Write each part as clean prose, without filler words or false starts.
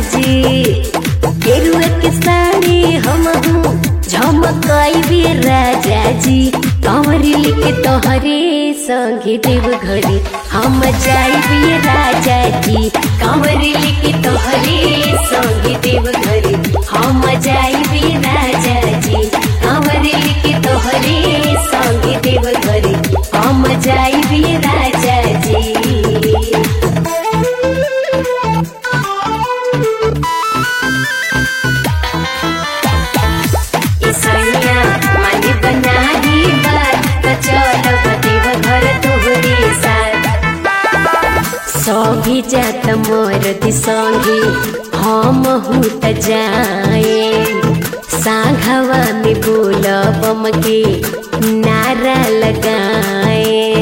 जी। गेरुआ के साड़ी हम झमकाई भी राजा जी। कंवरी लेके तोहरे संगे देव घरे हम जाई भी राजा जी। कंवरी लेके तोहरे संगे देव घरे हम जाई भी राजा जी। कंवरी लेके तोहरे संगे देव घरे हम जाई भी राजा जी। सभी जात मरद संगे हम त जाए। सांघवा में बोलबम के नारा लगाए।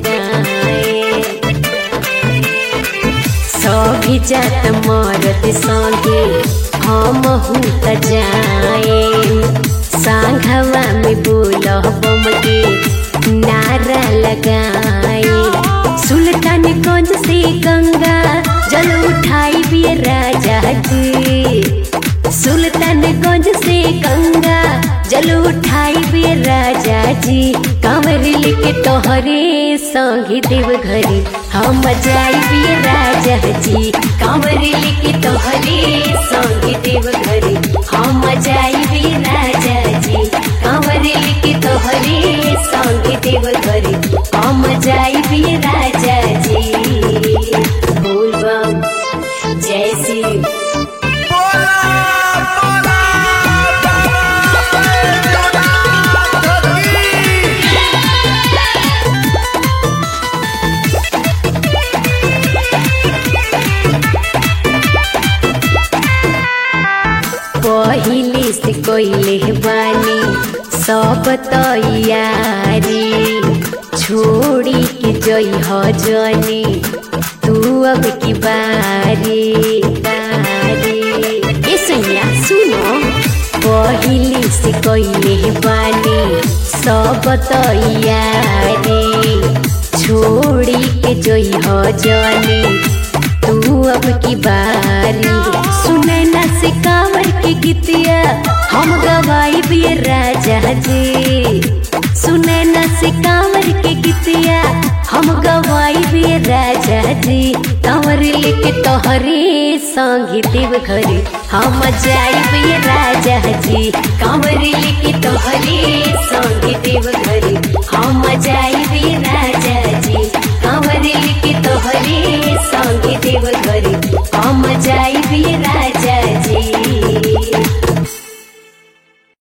सभी जात मरद संगे हम त जाए। सांघवा में बोलबम के नारा लगाए। सुल्तानगंज से गंगा जल उठाई भी राजा जी। सुल्तानगंज से गंगा जल उठाई भी राजा जी। कंवर लेके तोहरे संगे देव घरे हम जाई भी राजा जी। कंवर लेके तोहरे संगे देव घरे हम जाई भी राजा जी। कंवर लेके तोहरे संगे देव घरे हम जाई भी राजा जी। बोल बम जय श्री पहिले से कोइले बानी सब तैयारी। छोड़ी के जई हो जनी तू अब की बारी। ए सैया सुनो पहिले से कोइले बानी सब तैयारी। छोड़ी के जई हो जनी तू अब की बारी। सुनैना से कांवर के गीतिया हम गवाई भी राजा जी। सुनैना से कांवर के गीतिया हम गवाई भी राजा जी। कांवर लेके तोहरे संगे देव घरे हम जाई भी राजा जी। कांवर लेके तोहरे संगे देव घरे हम जाई भी राजा जी। कांवर लेके तोहरे संगे देव घरे